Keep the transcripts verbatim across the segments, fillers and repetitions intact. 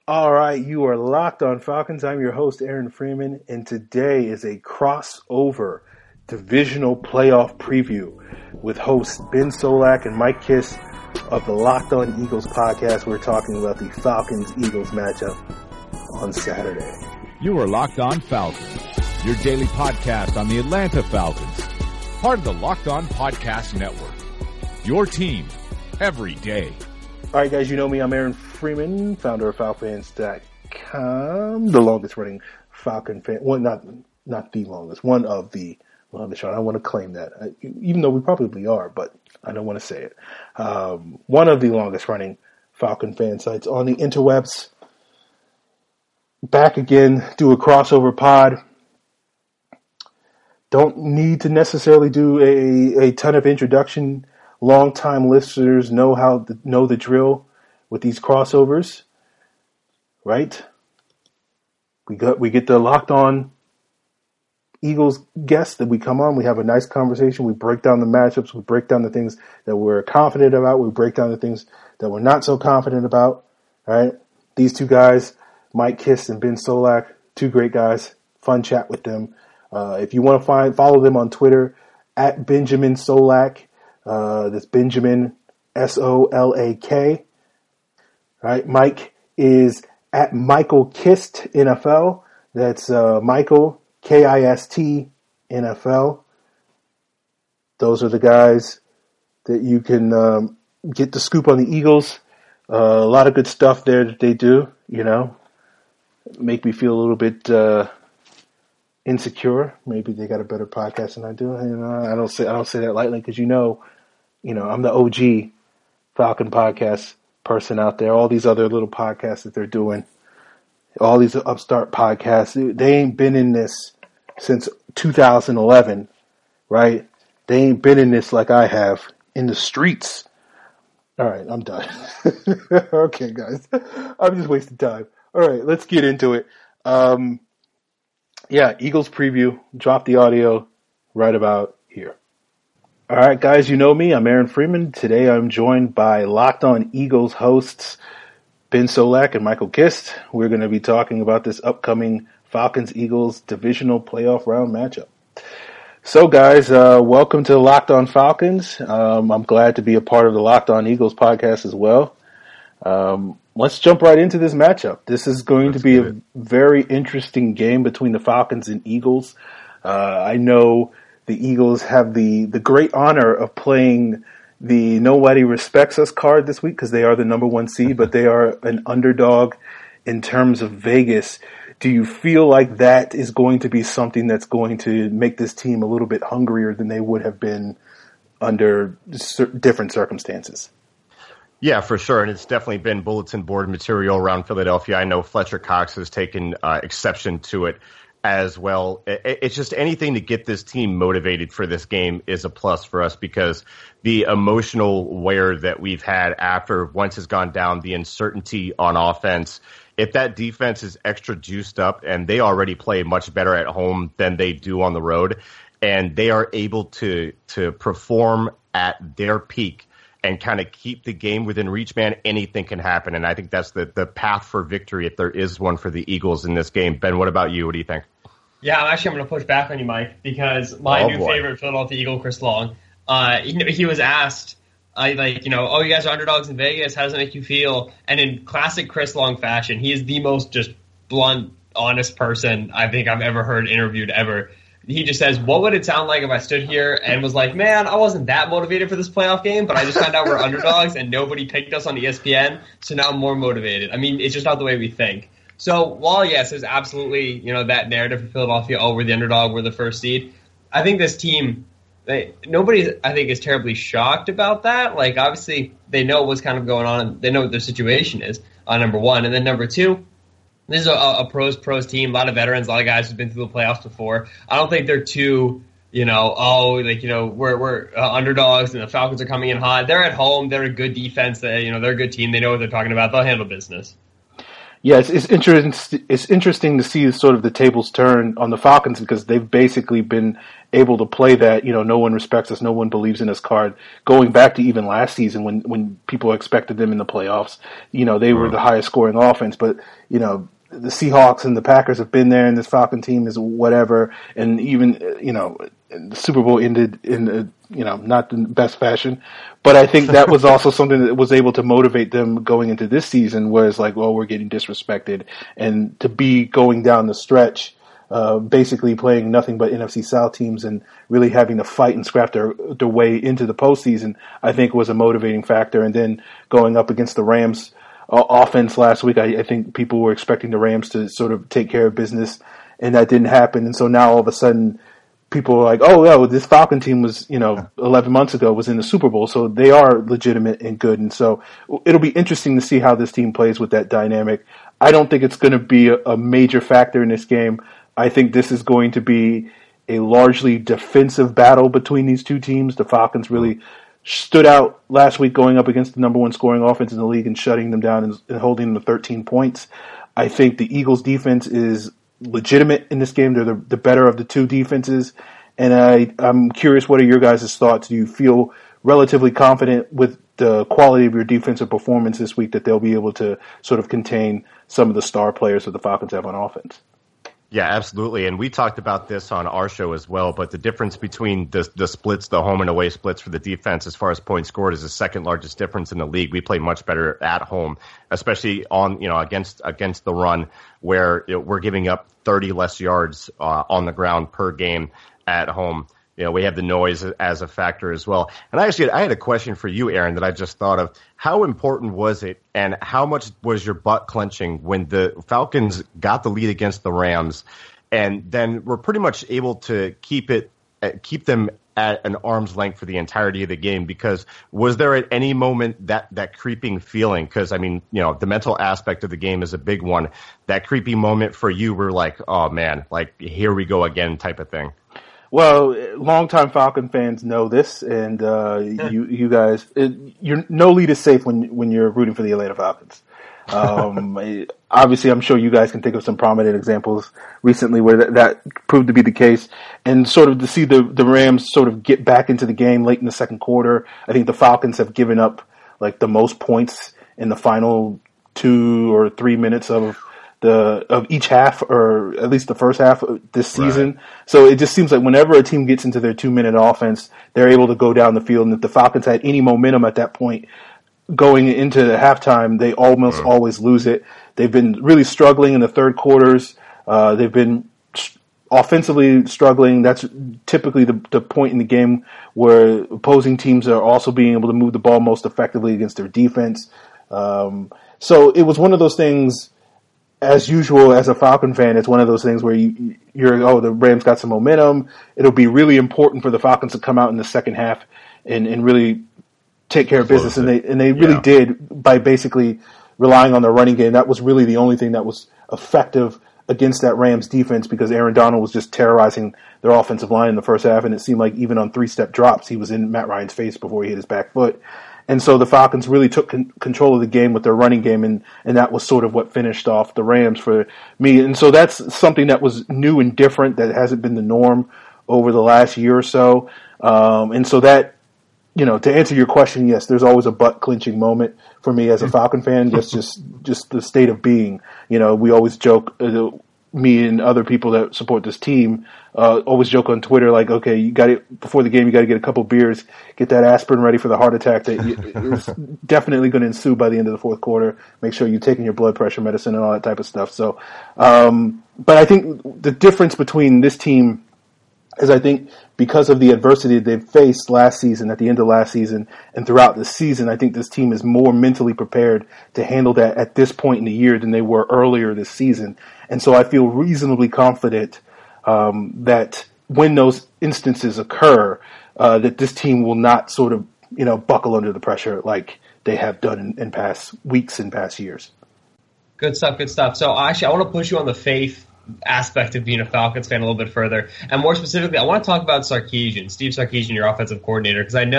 All right, you are locked on Falcons. I'm your host, Aaron Freeman, and today is a crossover divisional playoff preview with hosts Ben Solak and Mike Kiss of the Locked On Eagles podcast. We're talking about the Falcons-Eagles matchup on Saturday. You are Locked On Falcons, your daily podcast on the Atlanta Falcons, part of the Locked On Podcast Network. Your team every day. All right, guys, you know me. I'm Aaron Freeman, founder of Falcons dot com, the longest running Falcon fan. Well, not not the longest, one of the longest. I don't want to claim that, I, even though we probably are, but I don't want to say it. Um, one of the longest running Falcon fan sites on the interwebs. Back again, do a crossover pod. Don't need to necessarily do a, a ton of introduction. Long-time listeners know how to know the drill with these crossovers, right? We got we get the Locked On Eagles guests that we come on. We have a nice conversation. We break down the matchups. We break down the things that we're confident about. We break down the things that we're not so confident about. Right? These two guys, Mike Kiss and Ben Solak, two great guys. Fun chat with them. Uh, if you want to find follow them on Twitter at Benjamin Solak. Uh, that's Benjamin, S O L A K. All right, Mike is at Michael Kist N F L. That's uh, Michael, K I S T N F L. Those are the guys that you can um, get the scoop on the Eagles. Uh, a lot of good stuff there that they do, you know. Make me feel a little bit uh, insecure. Maybe they got a better podcast than I do. You know, I don't say I don't say that lightly because you know, you know, I'm the O G Falcon podcast person out there. All these other little podcasts that they're doing, all these upstart podcasts, they ain't been in this since two thousand eleven, right? They ain't been in this like I have in the streets. All right, I'm done. Okay, guys, I'm just wasting time. All right, let's get into it. Um, Yeah, Eagles preview. Drop the audio right about here. All right, guys, you know me. I'm Aaron Freeman. Today I'm joined by Locked On Eagles hosts Ben Solak and Michael Kist. We're going to be talking about this upcoming Falcons-Eagles divisional playoff round matchup. So, guys, uh, welcome to Locked On Falcons. Um, I'm glad to be a part of the Locked On Eagles podcast as well. Um, let's jump right into this matchup. This is going let's to be a very interesting game between the Falcons and Eagles. Uh, I know the Eagles have the, the great honor of playing the Nobody Respects Us card this week because they are the number one seed, but they are an underdog in terms of Vegas. Do you feel like that is going to be something that's going to make this team a little bit hungrier than they would have been under different circumstances? Yeah, for sure. And it's definitely been bulletin board material around Philadelphia. I know Fletcher Cox has taken uh, exception to it as well. It's just anything to get this team motivated for this game is a plus for us because the emotional wear that we've had after Wentz has gone down, the uncertainty on offense, if that defense is extra juiced up and they already play much better at home than they do on the road, and they are able to to perform at their peak and kind of keep the game within reach, man, anything can happen. And I think that's the, the path for victory if there is one for the Eagles in this game. Ben, what about you? What do you think? Yeah, I'm actually going to push back on you, Mike, because my oh, new boy. favorite Philadelphia Eagle, Chris Long, uh, he, he was asked, uh, like, you know, oh, you guys are underdogs in Vegas. How does it make you feel? And in classic Chris Long fashion, he is the most just blunt, honest person I think I've ever heard interviewed ever. He just says, what would it sound like if I stood here and was like, man, I wasn't that motivated for this playoff game, but I just found out we're underdogs and nobody picked us on E S P N, so now I'm more motivated. I mean, it's just not the way we think. So while, yes, there's absolutely, you know, that narrative for Philadelphia, oh, we're the underdog, we're the first seed, I think this team, they, nobody, I think, is terribly shocked about that. Like, obviously, they know what's kind of going on, and they know what their situation is, uh, number one. And then number two, this is a, a pros pros team, a lot of veterans, a lot of guys who've been through the playoffs before. I don't think they're too, you know, oh, like, you know, we're we're uh, underdogs and the Falcons are coming in hot. They're at home. They're a good defense. They, you know, they're a good team. They know what they're talking about. They'll handle business. Yeah, it's, it's interesting. It's interesting to see sort of the tables turn on the Falcons because they've basically been able to play that, you know, no one respects us, no one believes in us card, going back to even last season when, when people expected them in the playoffs. You know, they were the highest scoring offense, but, you know, the Seahawks and the Packers have been there, and this Falcon team is whatever. And even, you know, the Super Bowl ended in, a, you know, not the best fashion. But I think that was also something that was able to motivate them going into this season, where it's like, well, we're getting disrespected. And to be going down the stretch, uh, basically playing nothing but N F C South teams and really having to fight and scrap their, their way into the postseason, I think was a motivating factor. And then going up against the Rams offense last week, I, I think people were expecting the Rams to sort of take care of business, and that didn't happen. And so now all of a sudden, people are like, oh, no, this Falcon team was, you know, eleven months ago was in the Super Bowl, so they are legitimate and good. And so it'll be interesting to see how this team plays with that dynamic. I don't think it's going to be a, a major factor in this game. I think this is going to be a largely defensive battle between these two teams. The Falcons really stood out last week going up against the number one scoring offense in the league and shutting them down and, and holding them to thirteen points. I think the Eagles' defense is legitimate in this game. They're the, the better of the two defenses. And I, I'm curious, what are your guys' thoughts? Do you feel relatively confident with the quality of your defensive performance this week that they'll be able to sort of contain some of the star players that the Falcons have on offense? Yeah, absolutely. And we talked about this on our show as well, but the difference between the the splits, the home and away splits for the defense as far as points scored is the second largest difference in the league. We play much better at home, especially on, you know, against against the run, where you know, we're giving up thirty less yards uh, on the ground per game at home. You know, we have the noise as a factor as well. And I actually, I had a question for you, Aaron, that I just thought of. How important was it, and how much was your butt clenching when the Falcons got the lead against the Rams, and then were pretty much able to keep it, keep them at an arm's length for the entirety of the game? Because was there at any moment that, that creeping feeling? Because, I mean, you know, the mental aspect of the game is a big one. That creepy moment for you were like, oh, man, like, here we go again type of thing. Well, longtime Falcon fans know this, and uh, you you guys, it, you're, no lead is safe when when you're rooting for the Atlanta Falcons. Um, obviously, I'm sure you guys can think of some prominent examples recently where that, that proved to be the case, and sort of to see the the Rams sort of get back into the game late in the second quarter. I think the Falcons have given up like the most points in the final two or three minutes of the of each half, or at least the first half of this season. Right. So it just seems like whenever a team gets into their two-minute offense, they're able to go down the field. And if the Falcons had any momentum at that point going into the halftime, they almost mm. always lose it. They've been really struggling in the third quarters. Uh, they've been offensively struggling. That's typically the, the point in the game where opposing teams are also being able to move the ball most effectively against their defense. Um, so it was one of those things. As usual, as a Falcon fan, it's one of those things where you, you're, oh, the Rams got some momentum. It'll be really important for the Falcons to come out in the second half and, and really take care of business. And they, and they really yeah. did by basically relying on their running game. That was really the only thing that was effective against that Rams defense, because Aaron Donald was just terrorizing their offensive line in the first half. And it seemed like even on three-step drops, he was in Matt Ryan's face before he hit his back foot. And so the Falcons really took con- control of the game with their running game, and, and that was sort of what finished off the Rams for me. And so that's something that was new and different that hasn't been the norm over the last year or so. Um, and so that, you know, to answer your question, yes, there's always a butt-clenching moment for me as a Falcon fan. Just, just, just the state of being. You know, we always joke, uh, me and other people that support this team uh, always joke on Twitter, like, okay, you got it before the game, you got to get a couple beers, get that aspirin ready for the heart attack that you, is definitely going to ensue by the end of the fourth quarter. Make sure you're taking your blood pressure medicine and all that type of stuff. So, um, but I think the difference between this team is, I think, because of the adversity they've faced last season, at the end of last season, and throughout the season, I think this team is more mentally prepared to handle that at this point in the year than they were earlier this season. And so I feel reasonably confident um, that when those instances occur, uh, that this team will not sort of, you know, buckle under the pressure like they have done in, in past weeks and past years. Good stuff, good stuff. So actually, I want to push you on the faith aspect of being a Falcons fan a little bit further. And more specifically, I want to talk about Sarkisian, Steve Sarkisian, your offensive coordinator, because I know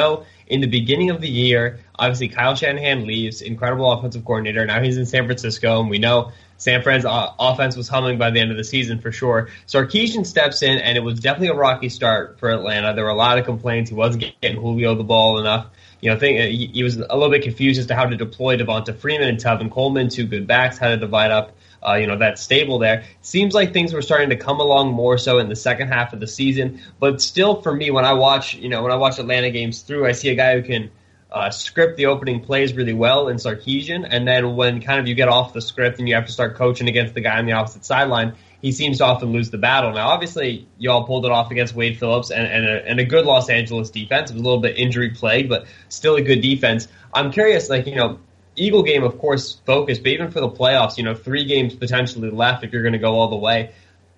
in the beginning of the year, obviously Kyle Shanahan leaves, incredible offensive coordinator. Now he's in San Francisco, and we know San Fran's uh, offense was humming by the end of the season for sure. Sarkisian steps in, and it was definitely a rocky start for Atlanta. There were a lot of complaints. He wasn't getting Julio the ball enough. You know, think, he, he was a little bit confused as to how to deploy Devonta Freeman and Tevin Coleman, two good backs, how to divide up Uh, you know, that stable there. Seems like things were starting to come along more so in the second half of the season. But still, for me, when I watch, you know, when I watch Atlanta games through, I see a guy who can uh, script the opening plays really well in Sarkisian. And then when kind of you get off the script and you have to start coaching against the guy on the opposite sideline, he seems to often lose the battle. Now, obviously, you all pulled it off against Wade Phillips and, and, a, and a good Los Angeles defense. It was a little bit injury plagued, but still a good defense. I'm curious, like, you know, Eagle game, of course, focus, but even for the playoffs, you know, three games potentially left if you're going to go all the way.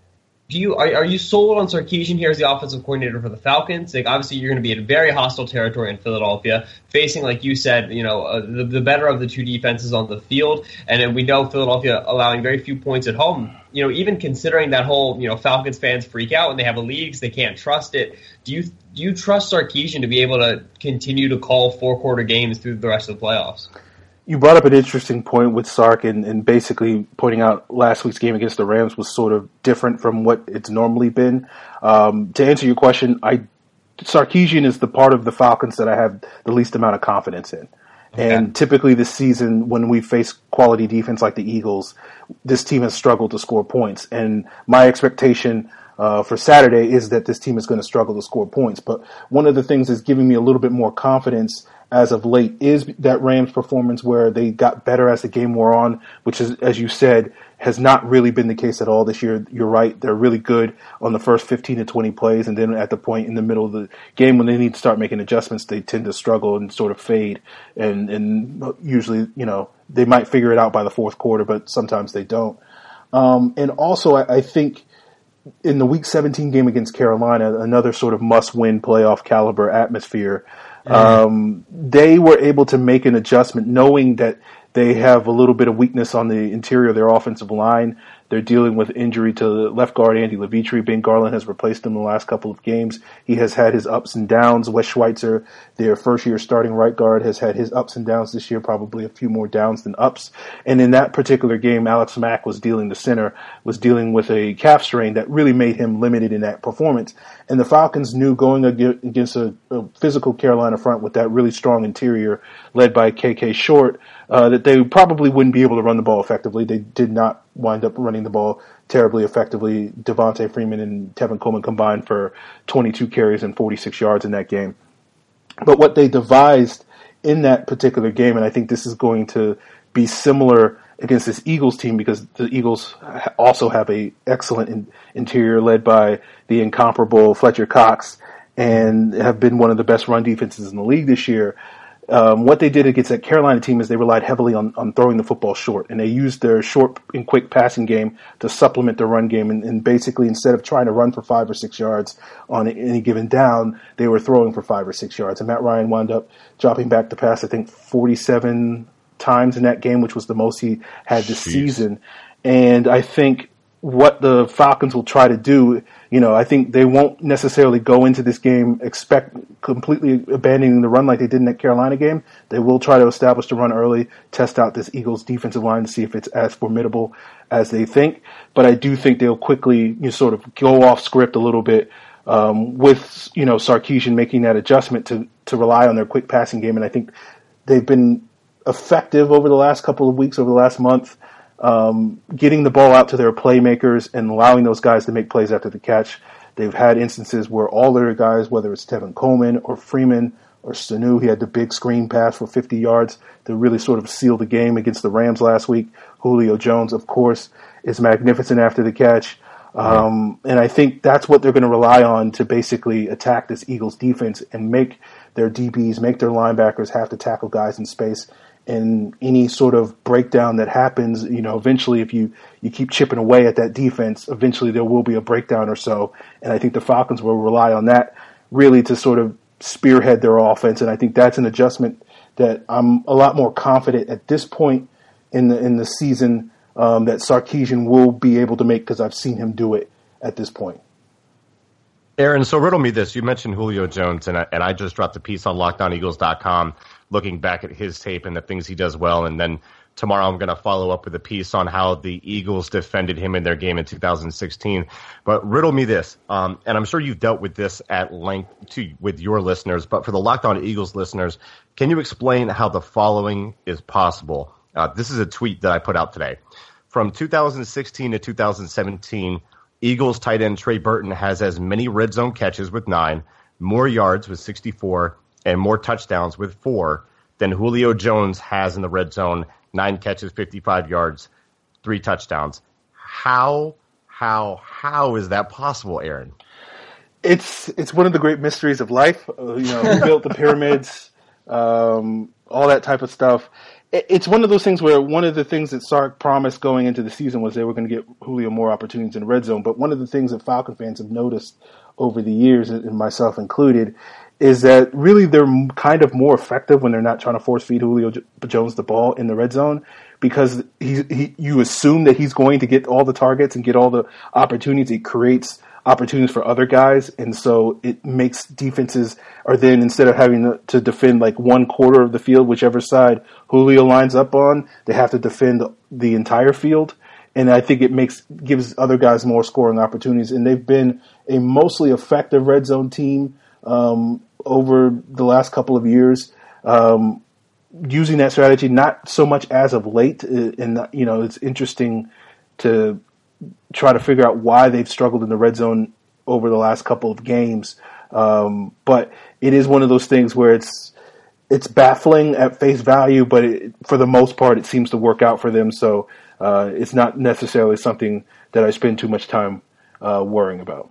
Do you are, are you sold on Sarkisian here as the offensive coordinator for the Falcons? Like, obviously, you're going to be in very hostile territory in Philadelphia, facing, like you said, you know, uh, the, the better of the two defenses on the field, and then we know Philadelphia allowing very few points at home. You know, even considering that whole, you know, Falcons fans freak out when they have a lead because they can't trust it. Do you do you trust Sarkisian to be able to continue to call four quarter games through the rest of the playoffs? You brought up an interesting point with Sark, and, and basically pointing out last week's game against the Rams was sort of different from what it's normally been. Um, to answer your question, I Sarkisian is the part of the Falcons that I have the least amount of confidence in. Okay. And typically this season, when we face quality defense like the Eagles, this team has struggled to score points. And my expectation uh, for Saturday is that this team is going to struggle to score points. But one of the things that's giving me a little bit more confidence as of late is that Rams performance where they got better as the game wore on, which is, as you said, has not really been the case at all this year. You're right. They're really good on the first fifteen to twenty plays. And then at the point in the middle of the game when they need to start making adjustments, they tend to struggle and sort of fade. And, and usually, you know, they might figure it out by the fourth quarter, but sometimes they don't. Um, and also I, I think in the week seventeen game against Carolina, another sort of must win playoff caliber atmosphere, Um, they were able to make an adjustment knowing that they have a little bit of weakness on the interior of their offensive line. They're dealing with injury to left guard Andy Levitre. Ben Garland has replaced him in the last couple of games. He has had his ups and downs. Wes Schweitzer, their first-year starting right guard, has had his ups and downs this year, probably a few more downs than ups. And in that particular game, Alex Mack was dealing, the center, was dealing with a calf strain that really made him limited in that performance. And the Falcons knew going against a, a physical Carolina front with that really strong interior led by K K Short, uh, that they probably wouldn't be able to run the ball effectively. They did not wind up running the ball terribly effectively. Devonta Freeman and Tevin Coleman combined for twenty-two carries and forty-six yards in that game. But what they devised in that particular game, and I think this is going to be similar against this Eagles team because the Eagles also have a excellent in, interior led by the incomparable Fletcher Cox and have been one of the best run defenses in the league this year. Um, what they did against that Carolina team is they relied heavily on, on throwing the football short, and they used their short and quick passing game to supplement their run game. And, and basically, instead of trying to run for five or six yards on any given down, they were throwing for five or six yards. And Matt Ryan wound up dropping back to pass, I think, forty-seven times in that game, which was the most he had this Jeez. season. And I think what the Falcons will try to do, you know, I think they won't necessarily go into this game expect completely abandoning the run like they did in that Carolina game. They will try to establish the run early, test out this Eagles defensive line to see if it's as formidable as they think. But I do think they'll quickly, you know, sort of go off script a little bit um, with, you know, Sarkisian making that adjustment to, to rely on their quick passing game. And I think they've been effective over the last couple of weeks, over the last month, Um, getting the ball out to their playmakers and allowing those guys to make plays after the catch. They've had instances where all their guys, whether it's Tevin Coleman or Freeman or Sanu, he had the big screen pass for fifty yards to really sort of seal the game against the Rams last week. Julio Jones, of course, is magnificent after the catch. Um, and I think that's what they're going to rely on to basically attack this Eagles defense and make their D Bs, make their linebackers have to tackle guys in space. And any sort of breakdown that happens, you know, eventually if you, you keep chipping away at that defense, eventually there will be a breakdown or so. And I think the Falcons will rely on that really to sort of spearhead their offense. And I think that's an adjustment that I'm a lot more confident at this point in the in the season um, that Sarkisian will be able to make because I've seen him do it at this point. Aaron, so riddle me this. You mentioned Julio Jones, and I, and I just dropped a piece on locked on eagles dot com looking back at his tape and the things he does well. And then tomorrow I'm going to follow up with a piece on how the Eagles defended him in their game in two thousand sixteen. But riddle me this, um, and I'm sure you've dealt with this at length too, with your listeners, but for the Locked On Eagles listeners, can you explain how the following is possible? Uh, this is a tweet that I put out today. From two thousand sixteen to two thousand seventeen, Eagles tight end Trey Burton has as many red zone catches with nine, more yards with sixty-four, and more touchdowns with four than Julio Jones has in the red zone. Nine catches, fifty-five yards, three touchdowns. How, how, how is that possible, Aaron? It's it's one of the great mysteries of life. Uh, you know, who built the pyramids, um, all that type of stuff. It, it's one of those things where one of the things that Sark promised going into the season was they were going to get Julio more opportunities in the red zone. But one of the things that Falcon fans have noticed over the years, and myself included, is that really they're kind of more effective when they're not trying to force feed Julio Jones the ball in the red zone, because he, he you assume that he's going to get all the targets and get all the opportunities. It creates opportunities for other guys, and so it makes defenses, or then instead of having to defend like one quarter of the field, whichever side Julio lines up on, they have to defend the entire field. And I think it makes gives other guys more scoring opportunities. And they've been a mostly effective red zone team um, over the last couple of years, um, using that strategy. Not so much as of late, and you know, it's interesting to try to figure out why they've struggled in the red zone over the last couple of games. Um, but it is one of those things where it's it's baffling at face value, but it, for the most part, it seems to work out for them. So. Uh, it's not necessarily something that I spend too much time uh, worrying about.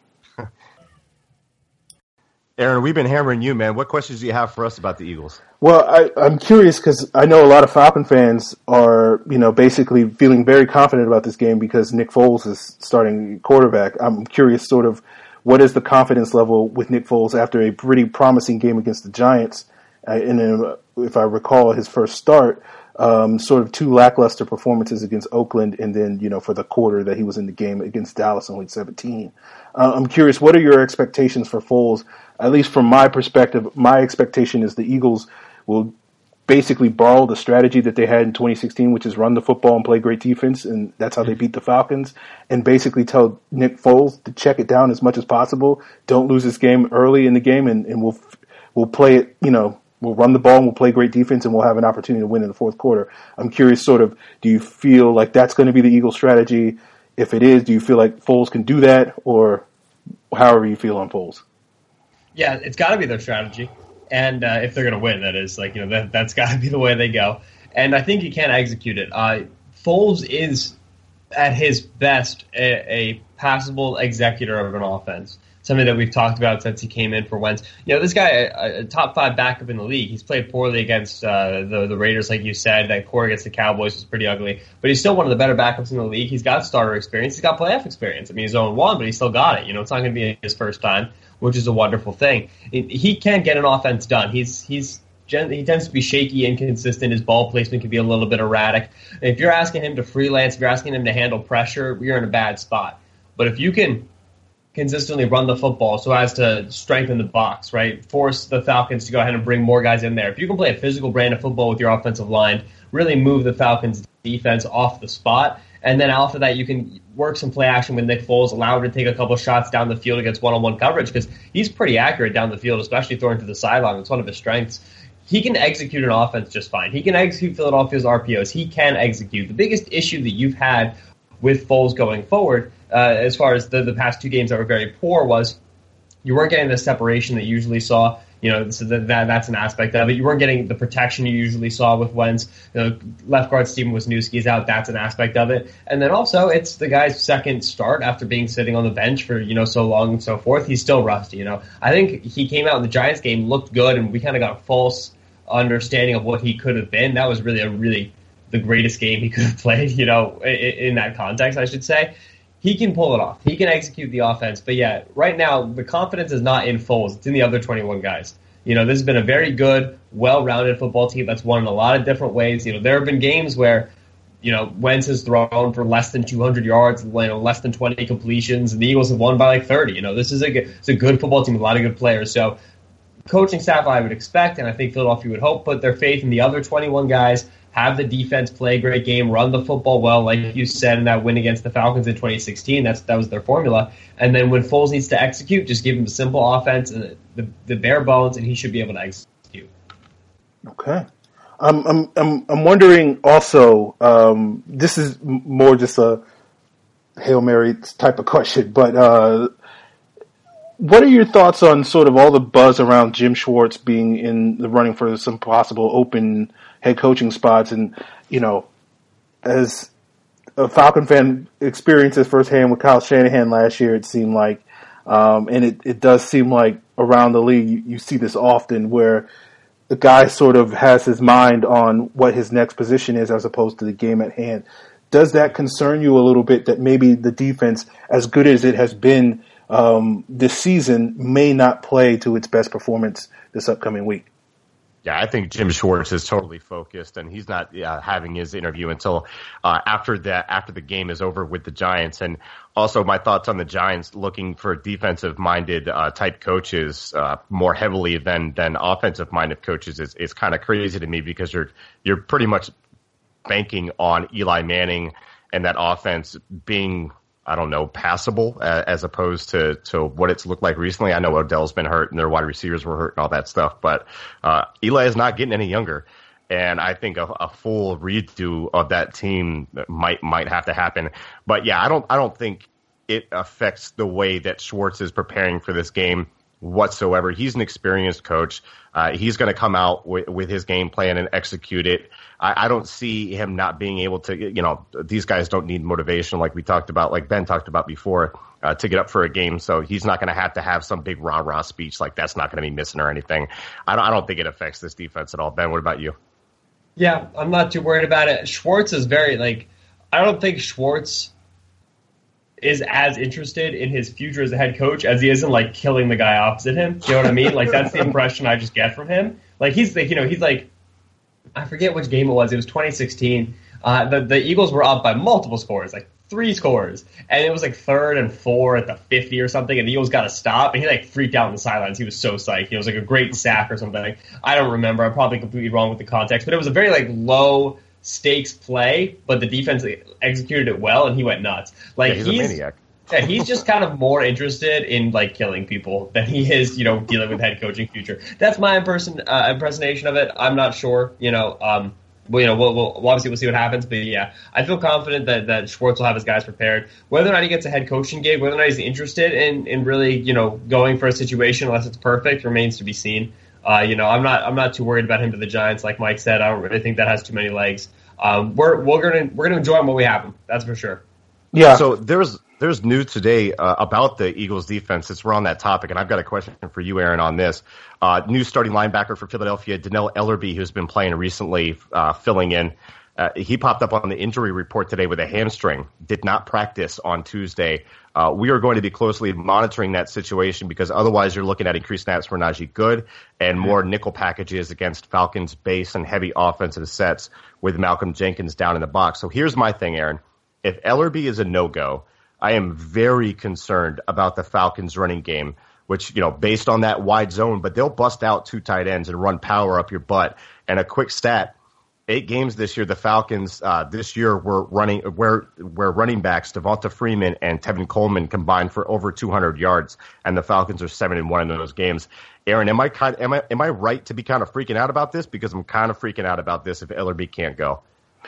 Aaron, we've been hammering you, man. What questions do you have for us about the Eagles? Well, I, I'm curious because I know a lot of Falcon fans are, you know, basically feeling very confident about this game because Nick Foles is starting quarterback. I'm curious, sort of, what is the confidence level with Nick Foles after a pretty promising game against the Giants? Uh, and then, if I recall, his first start. Um, sort of two lackluster performances against Oakland, and then, you know, for the quarter that he was in the game against Dallas in week seventeen. Uh, I'm curious, what are your expectations for Foles? At least from my perspective, my expectation is the Eagles will basically borrow the strategy that they had in twenty sixteen, which is run the football and play great defense, and that's how they beat the Falcons, and basically tell Nick Foles to check it down as much as possible. Don't lose this game early in the game, and, and we'll we'll play it, you know, we'll run the ball and we'll play great defense and we'll have an opportunity to win in the fourth quarter. I'm curious, sort of, do you feel like that's going to be the Eagles' strategy? If it is, do you feel like Foles can do that, or however you feel on Foles? Yeah, it's got to be their strategy. And uh, if they're going to win, that is, like, you know, that, that's got to be the way they go. And I think you can execute it. Uh, Foles is, at his best, a, a passable executor of an offense. Something that we've talked about since he came in for Wentz. You know, this guy, a, a top five backup in the league. He's played poorly against uh, the the Raiders, like you said. That core against the Cowboys was pretty ugly. But he's still one of the better backups in the league. He's got starter experience. He's got playoff experience. I mean, he's oh one, but he still got it. You know, it's not going to be his first time, which is a wonderful thing. He can get an offense done. He's he's he tends to be shaky, inconsistent. His ball placement can be a little bit erratic. And if you're asking him to freelance, if you're asking him to handle pressure, you're in a bad spot. But if you can consistently run the football so as to strengthen the box, right? Force the Falcons to go ahead and bring more guys in there. If you can play a physical brand of football with your offensive line, really move the Falcons' defense off the spot, and then after that you can work some play action with Nick Foles, allow him to take a couple shots down the field against one-on-one coverage, because he's pretty accurate down the field, especially throwing to the sideline. It's one of his strengths. He can execute an offense just fine. He can execute Philadelphia's R P Os. He can execute. The biggest issue that you've had with Foles going forward, Uh, as far as the, the past two games that were very poor, was you weren't getting the separation that you usually saw. You know, so that, that that's an aspect of it. You weren't getting the protection you usually saw with Wentz. You know, left guard Steven Wisniewski is out. That's an aspect of it. And then also, it's the guy's second start after being sitting on the bench for, you know, so long and so forth. He's still rusty. You know, I think he came out in the Giants game, looked good, and we kind of got a false understanding of what he could have been. That was really a really the greatest game he could have played. You know, in, in that context, I should say. He can pull it off. He can execute the offense. But yeah, right now, the confidence is not in Foles. It's in the other twenty-one guys. You know, this has been a very good, well-rounded football team that's won in a lot of different ways. You know, there have been games where you know, Wentz has thrown for less than two hundred yards, you know, less than twenty completions, and the Eagles have won by like thirty. You know, this is a good, it's a good football team with a lot of good players. So, coaching staff, I would expect, and I think Philadelphia would hope, put their faith in the other twenty-one guys, have the defense play a great game, run the football well, like you said in that win against the Falcons in twenty sixteen. That's that was their formula. And then when Foles needs to execute, just give him a simple offense and the, the bare bones, and he should be able to execute. Okay. I'm I'm I'm I'm wondering also. Um, this is more just a Hail Mary type of question, but uh, what are your thoughts on sort of all the buzz around Jim Schwartz being in the running for some possible open head coaching spots? And you know, as a Falcon fan experienced this firsthand with Kyle Shanahan last year, it seemed like, um, and it it does seem like around the league you, you see this often where the guy sort of has his mind on what his next position is as opposed to the game at hand. Does that concern you a little bit that maybe the defense, as good as it has been um, this season, may not play to its best performance this upcoming week? Yeah, I think Jim Schwartz is totally focused, and he's not uh, having his interview until uh, after that after the game is over with the Giants. And also, my thoughts on the Giants looking for defensive-minded uh, type coaches uh, more heavily than than offensive-minded coaches is is kind of crazy to me because you're you're pretty much banking on Eli Manning and that offense being, I don't know, passable uh, as opposed to, to what it's looked like recently. I know Odell's been hurt and their wide receivers were hurt and all that stuff, but uh, Eli is not getting any younger. And I think a, a full redo of that team might might have to happen. But yeah, I don't I don't think it affects the way that Schwartz is preparing for this game whatsoever. He's an experienced coach. Uh, he's going to come out with, with his game plan and execute it. I, I don't see him not being able to, you know, these guys don't need motivation like we talked about, like Ben talked about before, uh, to get up for a game. So he's not going to have to have some big rah-rah speech. Like that's not going to be missing or anything. I don't, I don't think it affects this defense at all. Ben, what about you? Yeah, I'm not too worried about it. Schwartz is very, like, I don't think Schwartz is as interested in his future as a head coach as he is in like killing the guy opposite him. You know what I mean? Like that's the impression I just get from him. Like he's like, you know, he's like, I forget which game it was. It was twenty sixteen. Uh, the the Eagles were up by multiple scores, like three scores, and it was like third and four at the fifty or something. And the Eagles got to stop, and he like freaked out in the sidelines. He was so psyched. It was like a great sack or something. I don't remember. I'm probably completely wrong with the context, but it was a very like low stakes play, but the defense executed it well, and he went nuts. Like yeah, he's, he's a maniac. Yeah, he's just kind of more interested in like killing people than he is, you know, dealing with head coaching future. That's my imperson uh, impersonation of it. I'm not sure, you know. Um, well, you know, we'll, we'll obviously we'll see what happens, but yeah, I feel confident that that Schwartz will have his guys prepared. Whether or not he gets a head coaching gig, whether or not he's interested in in really, you know, going for a situation unless it's perfect, remains to be seen. Uh, you know, I'm not I'm not too worried about him to the Giants, like Mike said. I don't really think that has too many legs. Um, we're we're gonna we're gonna enjoy him while we have him. That's for sure. Yeah. So there's there's news today uh, about the Eagles defense. Since we're on that topic, and I've got a question for you, Aaron, on this. Uh, new starting linebacker for Philadelphia, Dannell Ellerbe, who's been playing recently, uh, filling in. Uh, he popped up on the injury report today with a hamstring, did not practice on Tuesday. Uh, we are going to be closely monitoring that situation because otherwise you're looking at increased snaps for Najee Good and more nickel packages against Falcons' base and heavy offensive sets with Malcolm Jenkins down in the box. So here's my thing, Aaron. If Ellerbe is a no-go, I am very concerned about the Falcons' running game, which, you know, based on that wide zone, but they'll bust out two tight ends and run power up your butt. And a quick stat, eight games this year, the Falcons uh, this year were running where where running backs Devonta Freeman and Tevin Coleman combined for over two hundred yards, and the Falcons are seven and one in those games. Aaron, am I kind am I am I right to be kind of freaking out about this? Because I'm kind of freaking out about this if Ellerbe can't go.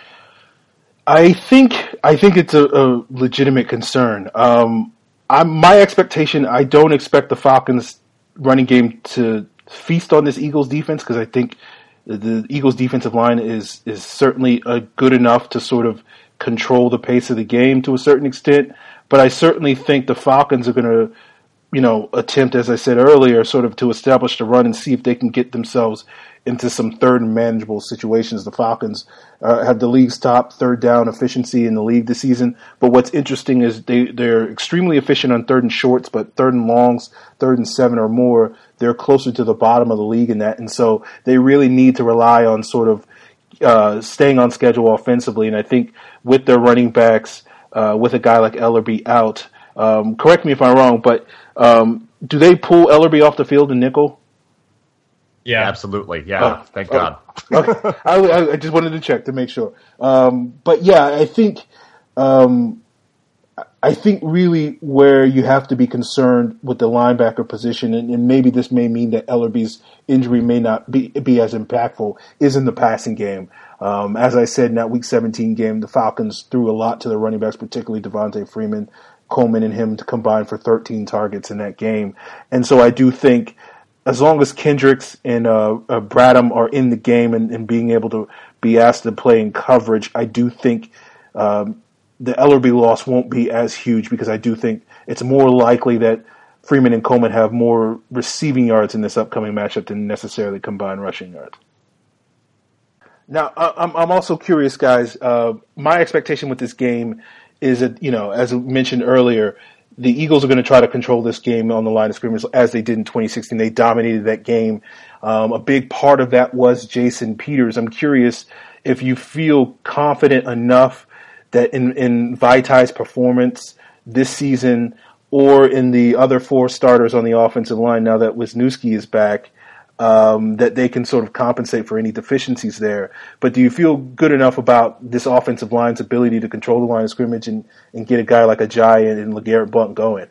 I think I think it's a, a legitimate concern. Um, I'm, my expectation, I don't expect the Falcons' running game to feast on this Eagles defense because I think the Eagles' defensive line is is certainly uh, good enough to sort of control the pace of the game to a certain extent. But I certainly think the Falcons are going to, you know, attempt, as I said earlier, sort of to establish the run and see if they can get themselves into some third and manageable situations. The Falcons uh, have the league's top third down efficiency in the league this season. But what's interesting is they, they're extremely efficient on third and shorts, but third and longs, third and seven or more, they're closer to the bottom of the league in that. And so they really need to rely on sort of uh, staying on schedule offensively. And I think with their running backs, uh, with a guy like Ellerbe out, um, correct me if I'm wrong, but um, do they pull Ellerbe off the field in nickel? Yeah, absolutely. Yeah, oh, thank oh, God. Okay, I, I just wanted to check to make sure. Um, but yeah, I think, um, I think really where you have to be concerned with the linebacker position, and, and maybe this may mean that Ellerbe's injury may not be be as impactful, is in the passing game. Um, as I said in that Week seventeen game, the Falcons threw a lot to the running backs, particularly Devontae Freeman, Coleman, and him to combine for thirteen targets in that game. And so I do think, as long as Kendricks and uh, uh, Bradham are in the game and, and being able to be asked to play in coverage, I do think um, the Ellerbe loss won't be as huge, because I do think it's more likely that Freeman and Coleman have more receiving yards in this upcoming matchup than necessarily combined rushing yards. Now, I'm, I'm also curious, guys. Uh, my expectation with this game is that, you know, as mentioned earlier, the Eagles are going to try to control this game on the line of scrimmage as they did in twenty sixteen. They dominated that game. Um, a big part of that was Jason Peters. I'm curious if you feel confident enough that in, in Vaitai's performance this season, or in the other four starters on the offensive line now that Wisniewski is back, um, that they can sort of compensate for any deficiencies there. But do you feel good enough about this offensive line's ability to control the line of scrimmage and, and get a guy like Ajayi and, and LeGarrette Blount going?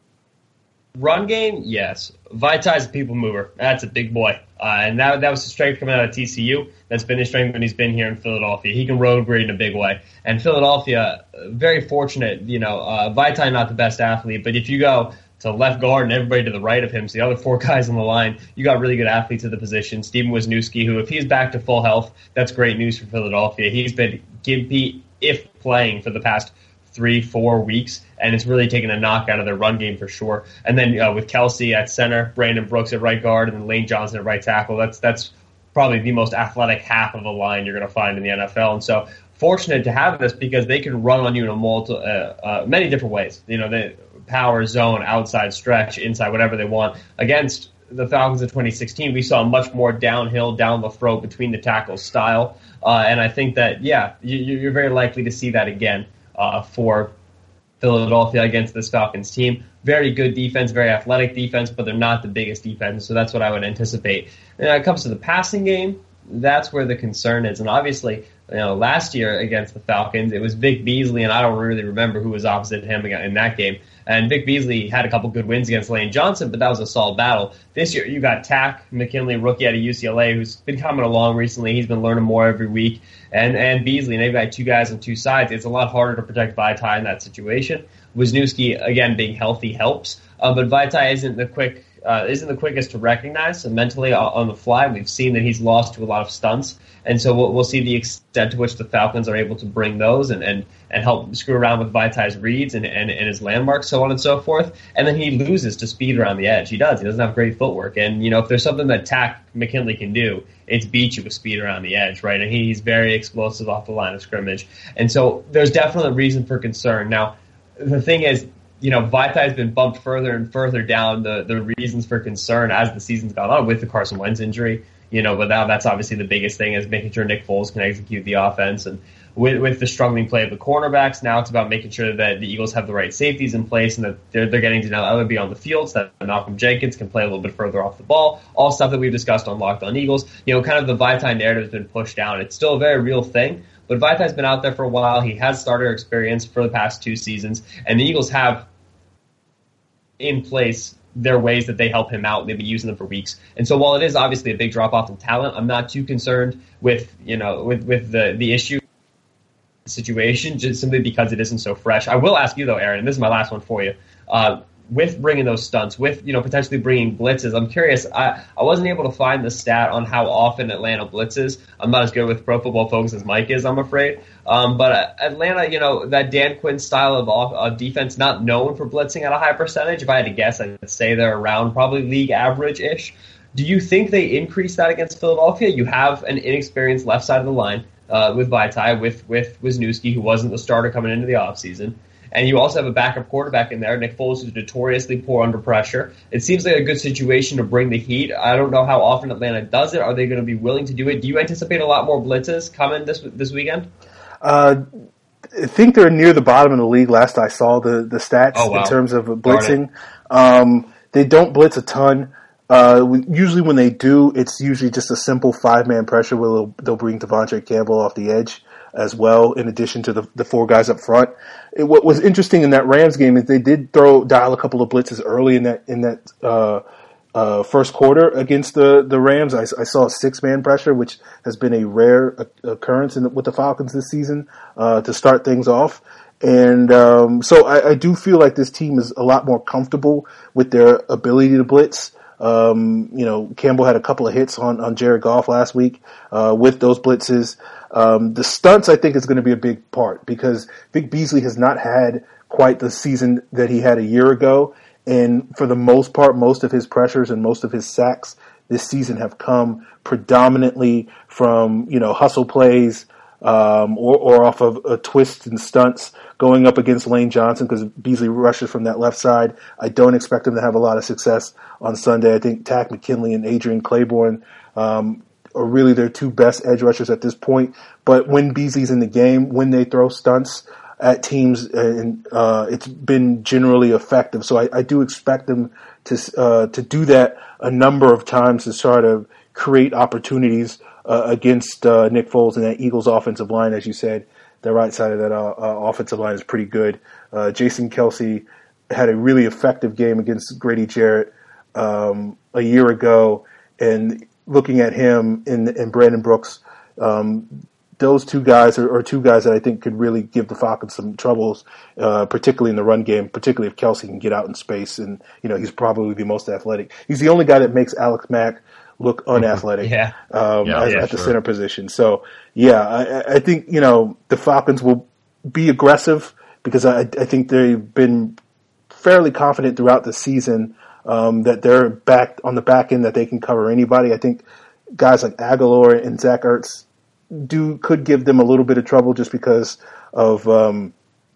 Run game, yes. Vaitai's a people mover. That's a big boy. Uh, and that that was his strength coming out of T C U. That's been his strength when he's been here in Philadelphia. He can road grade in a big way. And Philadelphia, very fortunate, you know, uh, Vaitai not the best athlete, but if you go to left guard and everybody to the right of him, so the other four guys on the line, you got really good athletes at the position. Steven Wisniewski, who if he's back to full health, that's great news for Philadelphia. He's been gimpy, if playing, for the past three, four weeks, and it's really taken a knock out of their run game for sure. And then uh, with Kelsey at center, Brandon Brooks at right guard, and then Lane Johnson at right tackle, that's that's probably the most athletic half of the line you're going to find in the N F L. And so fortunate to have this, because they can run on you in a multi, uh, uh, many different ways. You know, they power, zone, outside, stretch, inside, whatever they want. Against the Falcons of twenty sixteen, we saw much more downhill, down the throat, between the tackles style. Uh, and I think that, yeah, you, you're very likely to see that again uh, for Philadelphia against this Falcons team. Very good defense, very athletic defense, but they're not the biggest defense, so that's what I would anticipate. And when it comes to the passing game, that's where the concern is. And obviously, you know, last year against the Falcons, it was Vic Beasley, and I don't really remember who was opposite him in that game. And Vic Beasley had a couple good wins against Lane Johnson, but that was a solid battle. This year, you got Tack McKinley, rookie out of U C L A, who's been coming along recently. He's been learning more every week. And and Beasley, and they've got two guys on two sides. It's a lot harder to protect Vaitai in that situation. Wisniewski, again, being healthy helps. Uh, but Vaitai isn't the quick uh, isn't the quickest to recognize. So mentally on the fly, we've seen that he's lost to a lot of stunts. And so we'll, we'll see the extent to which the Falcons are able to bring those and, and, and help screw around with Vaitai's reads and, and, and his landmarks, so on and so forth. And then he loses to speed around the edge. He does. He doesn't have great footwork. And, you know, if there's something that Tack McKinley can do, it's beat you with speed around the edge, right? And he's very explosive off the line of scrimmage. And so there's definitely a reason for concern. Now, the thing is, you know, Vaitai's been bumped further and further down the, the reasons for concern as the season's gone on with the Carson Wentz injury. You know, but now that's obviously the biggest thing, is making sure Nick Foles can execute the offense. And with, with the struggling play of the cornerbacks, now it's about making sure that the Eagles have the right safeties in place and that they're, they're getting to now Ellerbe on the field so that Malcolm Jenkins can play a little bit further off the ball. All stuff that we've discussed on Locked On Eagles. You know, kind of the Vaitai narrative has been pushed down. It's still a very real thing, but Vaitai's been out there for a while. He has starter experience for the past two seasons, and the Eagles have in place their ways that they help him out. They've been using them for weeks. And so while it is obviously a big drop-off in talent, I'm not too concerned with, you know, with, with the, the issue situation, just simply because it isn't so fresh. I will ask you, though, Aaron, and this is my last one for you, uh, with bringing those stunts, with, you know, potentially bringing blitzes, I'm curious, I, I wasn't able to find the stat on how often Atlanta blitzes. I'm not as good with Pro Football Focus as Mike is, I'm afraid. Um, but uh, Atlanta, you know, that Dan Quinn style of off, uh, defense, not known for blitzing at a high percentage. If I had to guess, I'd say they're around probably league average-ish. Do you think they increase that against Philadelphia? You have an inexperienced left side of the line. uh, with Vaitai, with with Wisniewski, who wasn't the starter coming into the offseason. And you also have a backup quarterback in there, Nick Foles, who's notoriously poor under pressure. It seems like a good situation to bring the heat. I don't know how often Atlanta does it. Are they going to be willing to do it? Do you anticipate a lot more blitzes coming this this weekend? Uh, I think they're near the bottom of the league. Last I saw the the stats oh, wow. in terms of blitzing, um, they don't blitz a ton. Uh, usually when they do, it's usually just a simple five man pressure where they'll, they'll bring Devontae Campbell off the edge as well, in addition to the, the four guys up front. It, what was interesting in that Rams game is they did throw dial a couple of blitzes early in that in that uh, uh, first quarter against the the Rams. I, I saw a six man pressure, which has been a rare occurrence in the, with the Falcons this season uh, to start things off. And um, so I, I do feel like this team is a lot more comfortable with their ability to blitz. Um, you know, Campbell had a couple of hits on, on Jared Goff last week uh, with those blitzes. Um, the stunts, I think, is going to be a big part because Vic Beasley has not had quite the season that he had a year ago. And for the most part, most of his pressures and most of his sacks this season have come predominantly from, you know, hustle plays, um, or, or off of uh, twists and stunts going up against Lane Johnson because Beasley rushes from that left side. I don't expect him to have a lot of success on Sunday. I think Takk McKinley and Adrian Claiborne, um, are really their two best edge rushers at this point. But when Beasley's in the game, when they throw stunts at teams, and uh, it's been generally effective. So I, I do expect them to uh, to do that a number of times to try to create opportunities uh, against uh, Nick Foles and that Eagles offensive line. As you said, the right side of that uh, uh, offensive line is pretty good. Uh, Jason Kelce had a really effective game against Grady Jarrett um, a year ago, and looking at him and, and Brandon Brooks, um, those two guys are, are two guys that I think could really give the Falcons some troubles, uh, particularly in the run game, particularly if Kelce can get out in space. And, you know, he's probably the most athletic. He's the only guy that makes Alex Mack look unathletic yeah. Um, yeah, as, yeah, at the sure. center position. So, yeah, I, I think, you know, the Falcons will be aggressive because I, I think they've been fairly confident throughout the season Um, that they're back on the back end that they can cover anybody. I think guys like Aguilar and Zach Ertz do could give them a little bit of trouble just because of um,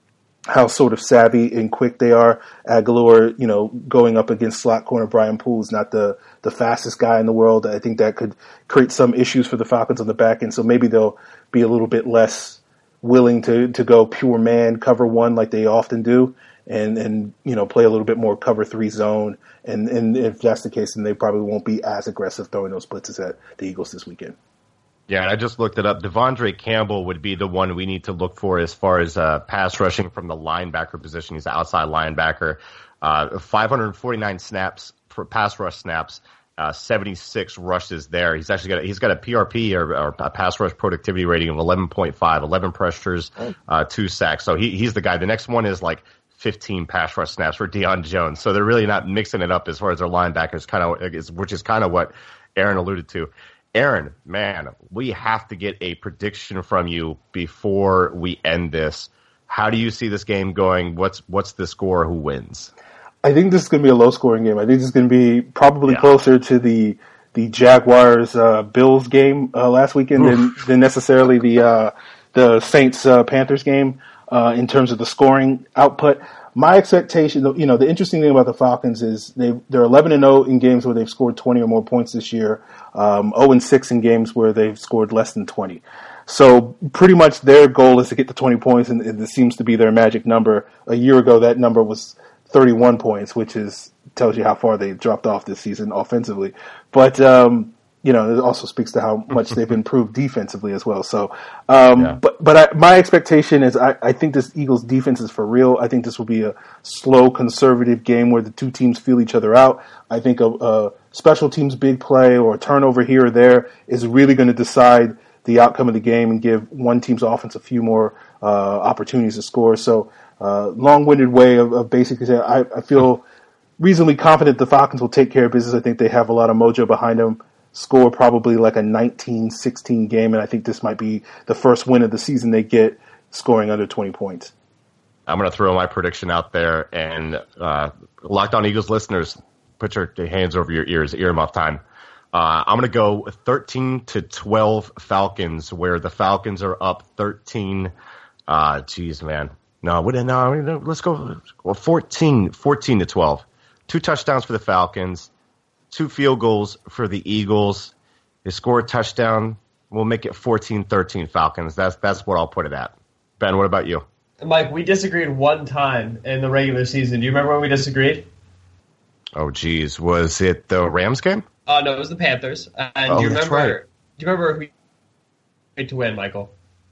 how sort of savvy and quick they are. Aguilar, you know, going up against slot corner Brian Poole is not the the fastest guy in the world. I think that could create some issues for the Falcons on the back end. So maybe they'll be a little bit less willing to to go pure man cover one like they often do. And, and, you know, play a little bit more cover three zone. And, and if that's the case, then they probably won't be as aggressive throwing those blitzes at the Eagles this weekend. Yeah, and I just looked it up. Devondre Campbell would be the one we need to look for as far as uh, pass rushing from the linebacker position. He's the outside linebacker. Uh, five hundred forty-nine snaps, for pass rush snaps, uh, seventy-six rushes there. He's actually got a, he's got a P R P or, or a pass rush productivity rating of eleven point five, eleven pressures, uh, two sacks. So he, he's the guy. The next one is like fifteen pass rush snaps for Deion Jones. So they're really not mixing it up as far as their linebackers, kind of, which is kind of what Aaron alluded to. Aaron, man, we have to get a prediction from you before we end this. How do you see this game going? What's what's the score? Who wins? I think this is going to be a low-scoring game. I think this is going to be probably Yeah. closer to the the Jaguars uh, Bills game uh, last weekend than, than necessarily the uh, the Saints uh, Panthers game uh, in terms of the scoring output. My expectation, you know, the interesting thing about the Falcons is they they're eleven and oh in games where they've scored twenty or more points this year, um, oh and six in games where they've scored less than twenty. So pretty much their goal is to get to twenty points, and it seems to be their magic number. A year ago, that number was thirty-one points, which is tells you how far they dropped off this season offensively. But um, you know, it also speaks to how much they've improved defensively as well. So, um, Yeah. but but I, my expectation is I, I think this Eagles defense is for real. I think this will be a slow, conservative game where the two teams feel each other out. I think a, a special teams big play or a turnover here or there is really going to decide the outcome of the game and give one team's offense a few more uh, opportunities to score. So, uh, long-winded way of, of basically saying I, I feel reasonably confident the Falcons will take care of business. I think they have a lot of mojo behind them. Score probably like a nineteen sixteen game, and I think this might be the first win of the season they get scoring under twenty points. I'm going to throw my prediction out there, and uh, Locked On Eagles listeners, put your hands over your ears, earmuff time. Uh, I'm going to go thirteen to twelve Falcons, where the Falcons are up thirteen. Uh, geez, man. No, what, no, no, let's go well, fourteen, fourteen to twelve. Two touchdowns for the Falcons, two field goals for the Eagles. They score a touchdown. We'll make it fourteen thirteen Falcons. That's that's what I'll put it at. Ben, what about you? Mike, we disagreed one time in the regular season. Do you remember when we disagreed? Oh, geez. Was it the Rams game? Oh, uh, no, it was the Panthers. And oh, do you that's remember? right. Do you remember who you picked to win, Michael?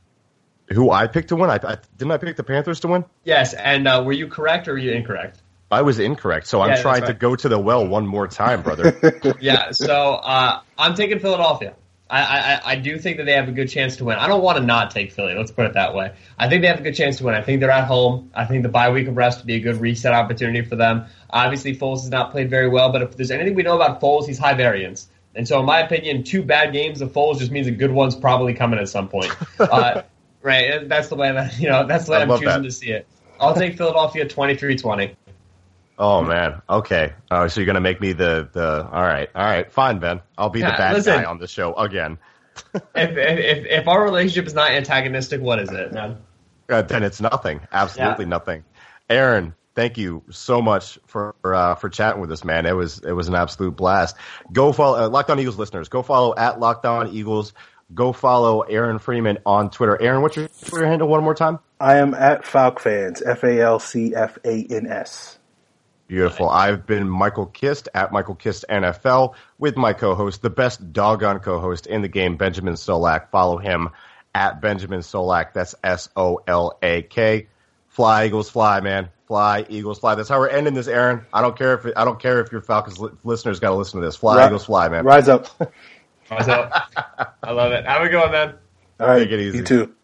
Who I picked to win? I, I didn't I pick the Panthers to win? Yes, and uh, were you correct or were you incorrect? I was incorrect, so I'm yeah, trying right. to go to the well one more time, brother. yeah, so uh, I'm taking Philadelphia. I, I, I do think that they have a good chance to win. I don't want to not take Philly. Let's put it that way. I think they have a good chance to win. I think they're at home. I think the bye week of rest would be a good reset opportunity for them. Obviously, Foles has not played very well, but if there's anything we know about Foles, he's high variance. And so, in my opinion, two bad games of Foles just means a good one's probably coming at some point. uh, right? That's the way that you know. That's the way I I'm love choosing that. to see it. I'll take Philadelphia twenty-three twenty. Oh, man. Okay. Oh, so you're going to make me the, the – all right. All right. Fine, Ben. I'll be Yeah, the bad listen. guy on the show again. if, if if our relationship is not antagonistic, what is it, man? Uh, then it's nothing. Absolutely Yeah. nothing. Aaron, thank you so much for uh, for chatting with us, man. It was it was an absolute blast. Go follow uh, Locked On Eagles listeners. Go follow at Locked On Eagles. Go follow Aaron Freeman on Twitter. Aaron, what's your Twitter handle one more time? I am at FalcFans, F A L C F A N S. Beautiful. I've been Michael Kist at Michael Kist N F L with my co-host, the best doggone co-host in the game, Benjamin Solak. Follow him at Benjamin Solak. That's S O L A K. Fly, Eagles, fly, man. Fly, Eagles, fly. That's how we're ending this, Aaron. I don't care if it, I don't care if your Falcons li- listeners got to listen to this. Fly, Ri- Eagles, fly, man. Rise up. Rise up. I love it. Have a good one, man. All right. Take it easy. You too.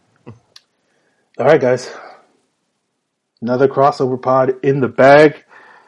All right, guys. Another crossover pod in the bag.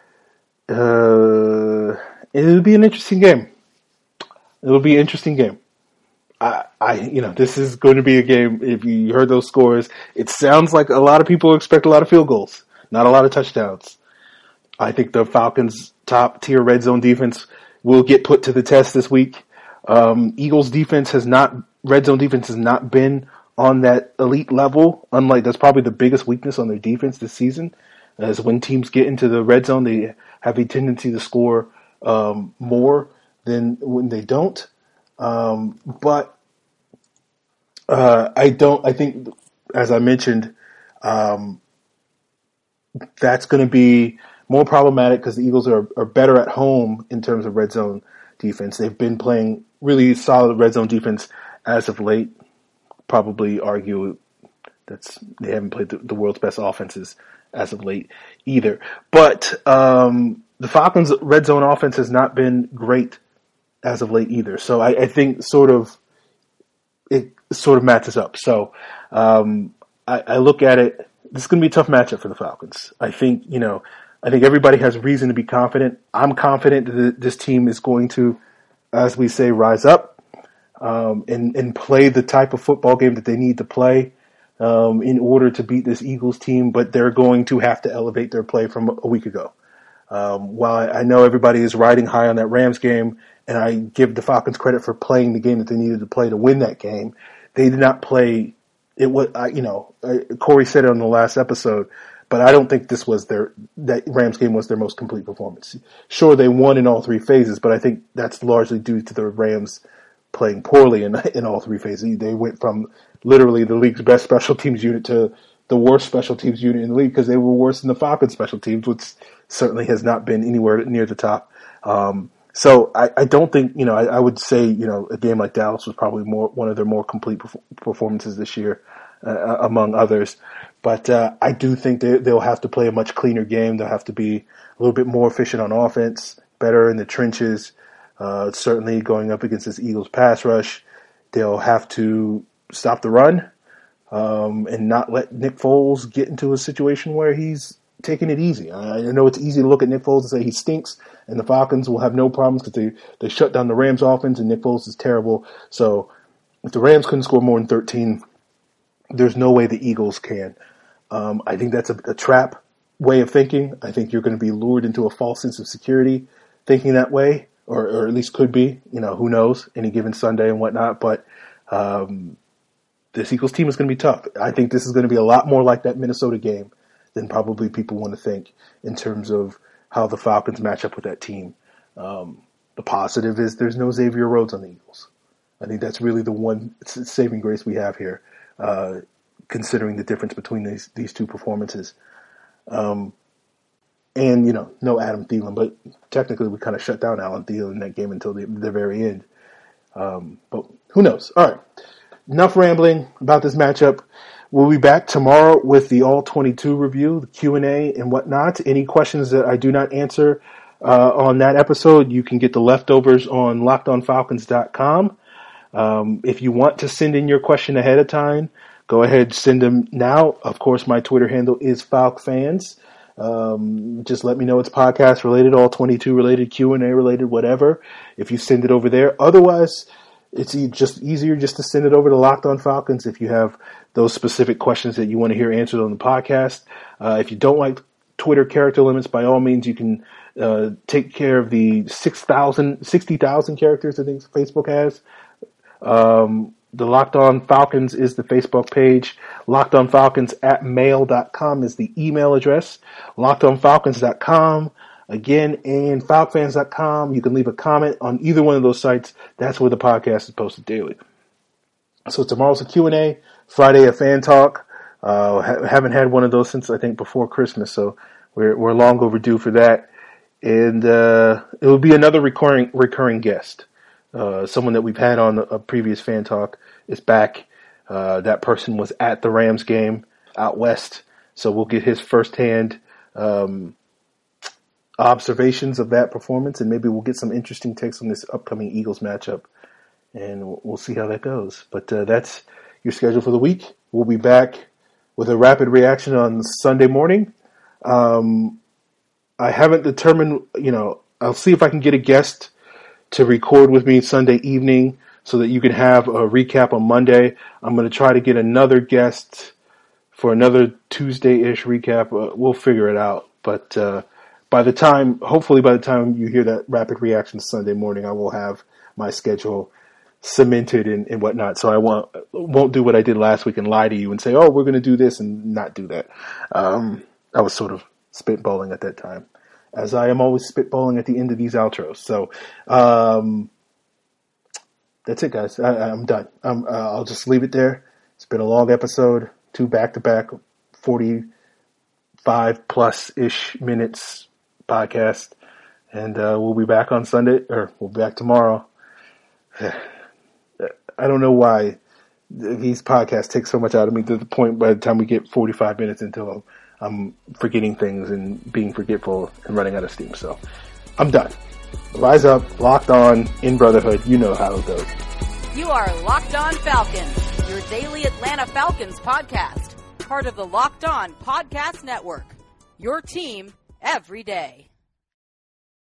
Uh, it'll be an interesting game. It'll be an interesting game. I, I, you know, this is going to be a game. If you heard those scores, it sounds like a lot of people expect a lot of field goals, not a lot of touchdowns. I think the Falcons' top tier red zone defense will get put to the test this week. Um, Eagles defense has not, red zone defense has not been on that elite level. Unlike, that's probably the biggest weakness on their defense this season. As when teams get into the red zone, they have a tendency to score um, more than when they don't. Um, but uh, I don't. I think, as I mentioned, um, that's going to be more problematic because the Eagles are, are better at home in terms of red zone defense. They've been playing really solid red zone defense as of late. Probably argue that's they haven't played the, the world's best offenses as of late either. But um, the Falcons' red zone offense has not been great as of late either. So I, I think sort of it sort of matches up. So um, I, I look at it. This is going to be a tough matchup for the Falcons. I think you know. I think everybody has reason to be confident. I'm confident that this team is going to, as we say, rise up um, and and play the type of football game that they need to play um, in order to beat this Eagles team. But they're going to have to elevate their play from a week ago. Um, while I know everybody is riding high on that Rams game, and I give the Falcons credit for playing the game that they needed to play to win that game, they did not play. It was, uh, you know, uh, Corey said it on the last episode, but I don't think this was their that Rams game was their most complete performance. Sure, they won in all three phases, but I think that's largely due to the Rams playing poorly in in all three phases. They went from literally the league's best special teams unit to the worst special teams unit in the league because they were worse than the Falcons special teams, which certainly has not been anywhere near the top. Um, so I, I don't think, you know, I, I would say, you know, a game like Dallas was probably more one of their more complete perf- performances this year, uh, among others. But uh, I do think they, they'll have to play a much cleaner game. They'll have to be a little bit more efficient on offense, better in the trenches, uh, certainly going up against this Eagles pass rush. They'll have to stop the run um, and not let Nick Foles get into a situation where he's taking it easy. I know it's easy to look at Nick Foles and say he stinks, and the Falcons will have no problems because they, they shut down the Rams offense and Nick Foles is terrible. So if the Rams couldn't score more than thirteen, there's no way the Eagles can. Um, I think that's a, a trap way of thinking. I think you're going to be lured into a false sense of security thinking that way. or, or at least could be. You know, who knows? Any given Sunday and whatnot. But um, this Eagles team is going to be tough. I think this is going to be a lot more like that Minnesota game than probably people want to think in terms of how the Falcons match up with that team. Um, the positive is there's no Xavier Rhodes on the Eagles. I think that's really the one saving grace we have here, uh, considering the difference between these these two performances. Um, and, you know, no Adam Thielen, but technically we kind of shut down Alan Thielen in that game until the, the very end. Um, but who knows? All right. Enough rambling about this matchup. We'll be back tomorrow with the All twenty-two review, the Q and A and whatnot. Any questions that I do not answer uh, on that episode, you can get the leftovers on locked on falcons dot com. Um, if you want to send in your question ahead of time, go ahead, send them now. Of course, my Twitter handle is FalcFans. Um, just let me know it's podcast related, all twenty-two related, Q and A related, whatever. If you send it over there. Otherwise, it's e- just easier just to send it over to Locked On Falcons if you have those specific questions that you want to hear answered on the podcast. Uh, if you don't like Twitter character limits, by all means, you can uh, take care of the six thousand, sixty thousand characters I think Facebook has. Um, the Locked On Falcons is the Facebook page. Locked On Falcons at mail dot com is the email address. locked on falcons dot com again, and falc fans dot com. You can leave a comment on either one of those sites. That's where the podcast is posted daily. So tomorrow's a Q and A. Friday a fan talk. Uh, ha- haven't had one of those since I think before Christmas, so we're we're long overdue for that. And uh, it will be another recurring recurring guest. Uh, someone that we've had on a previous fan talk is back. Uh, that person was at the Rams game out west, so we'll get his firsthand um, observations of that performance, and maybe we'll get some interesting takes on this upcoming Eagles matchup, and we'll see how that goes. But uh, that's your schedule for the week. We'll be back with a rapid reaction on Sunday morning. Um, I haven't determined, you know, I'll see if I can get a guest to record with me Sunday evening so that you can have a recap on Monday. I'm going to try to get another guest for another Tuesday-ish recap. Uh, we'll figure it out. But uh, by the time, hopefully by the time you hear that rapid reaction Sunday morning, I will have my schedule cemented and, and whatnot. So I won't, won't do what I did last week and lie to you and say, oh, we're going to do this and not do that. Um, I was sort of spitballing at that time, as I am always spitballing at the end of these outros. So um, that's it, guys. I, I'm done. I'm, uh, I'll just leave it there. It's been a long episode, two back-to-back, forty-five plus-ish minutes podcast. And uh, we'll be back on Sunday, or we'll be back tomorrow. I don't know why these podcasts take so much out of me to the point by the time we get forty-five minutes into them, I'm forgetting things and being forgetful and running out of steam. So I'm done. Rise up, locked on, in brotherhood. You know how it goes. You are Locked On Falcons, your daily Atlanta Falcons podcast, part of the Locked On Podcast Network. Your team every day.